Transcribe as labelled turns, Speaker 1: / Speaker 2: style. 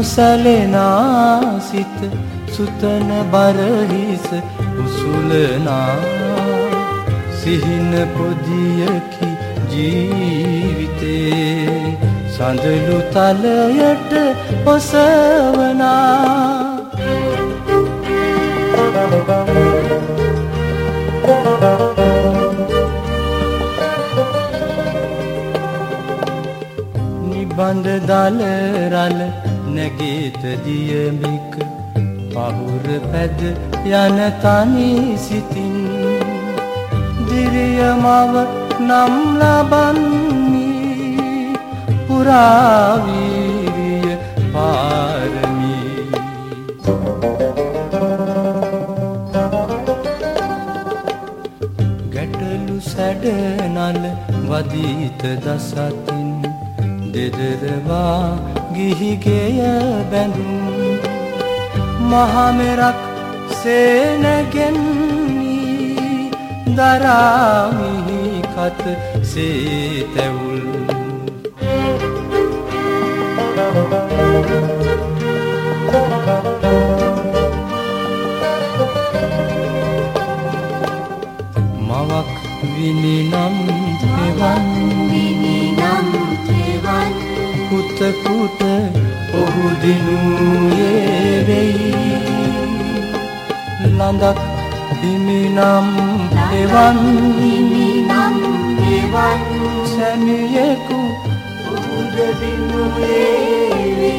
Speaker 1: සැලෙනා සිත සුතන බරහිස උසුලනා සිහින පොදියකි ජීවිතේ සඳලු තලයට ඔසවනා නිබඳ දලරල නැගීත දියමික පහුර පැද යන තනි සිතින් දිරියමව නම් ලබන්නේ පුරාවීරිය පාරමී ගැටලු සැඩනල වදීත දසතින් දෙදරවා ගිහිගෙය බැඳුම් මහමෙරක් සේනගෙන්නී දරාමිහි කත සේතැවුල් මවක් විනිනම් තෙවන් පුතකුට ඔහු දිනුයේ වෙයි ලඳක් හිමිනම් එවන් සැමියෙකු ඔහුද දිනුයේ වෙයි